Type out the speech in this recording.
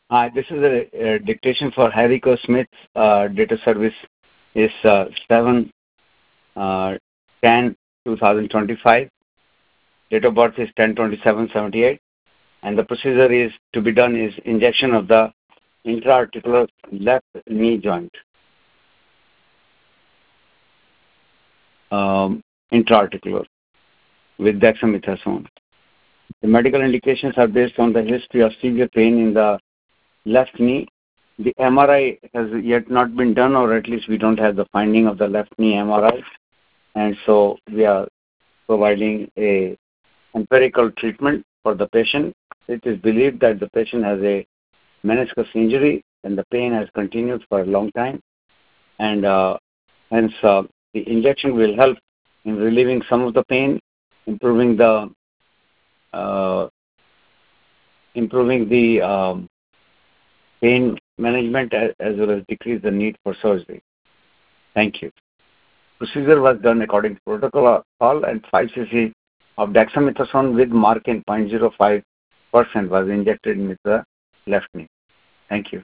This is a dictation for Harrico Smith. Date of service is 7 10 2025. Date of birth is 10/27/78. And the procedure is to be done is injection of the intra-articular left knee joint. Intra-articular with dexamethasone. The medical indications are based on the history of severe pain in the left knee. The MRI has yet not been done, or at least we don't have the finding of the left knee MRI. And so we are providing a empirical treatment for the patient. It is believed that the patient has a meniscus injury and the pain has continued for a long time. And hence the injection will help in relieving some of the pain, improving the uh, pain management as well as decrease the need for surgery. Thank you. Procedure was done according to protocol and 5 cc of dexamethasone with Markin 0.05% was injected into the left knee. Thank you.